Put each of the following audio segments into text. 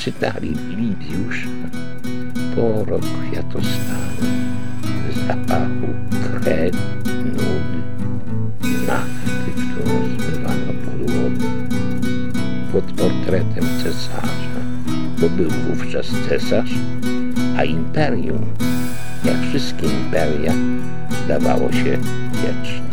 czytali Libiusz, porok kwiatostanu, zapachu kred, nudy, nafty, którą zmywano podłogę, pod portretem cesarza, bo był wówczas cesarz, a imperium, jak wszystkie imperia, zdawało się wieczne.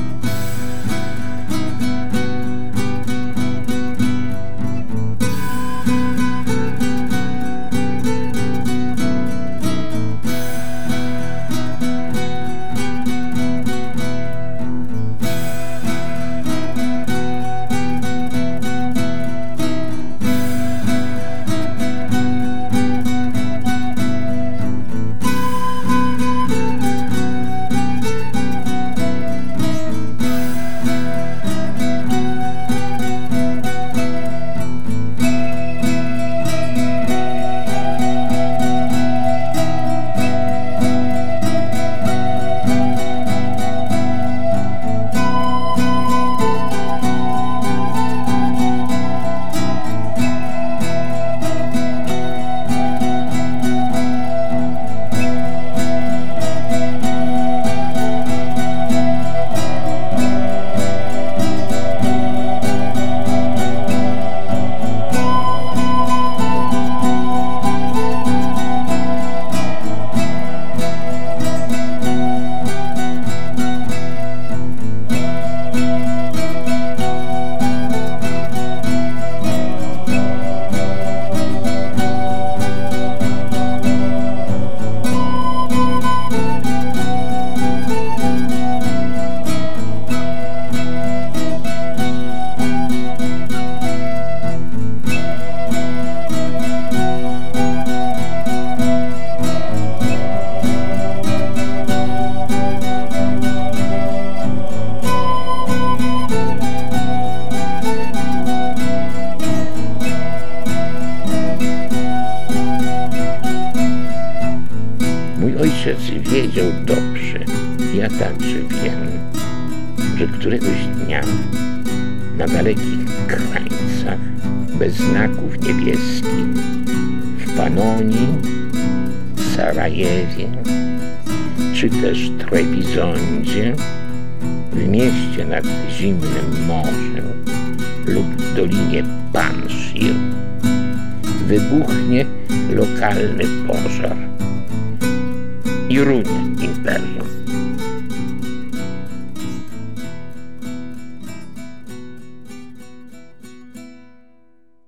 Ojciec wiedział dobrze, ja także wiem, że któregoś dnia na dalekich krańcach bez znaków niebieskich w Panonii, Sarajewie czy też Trebizondzie, w mieście nad zimnym morzem lub w dolinie Panjshir wybuchnie lokalny pożar i runie imperium.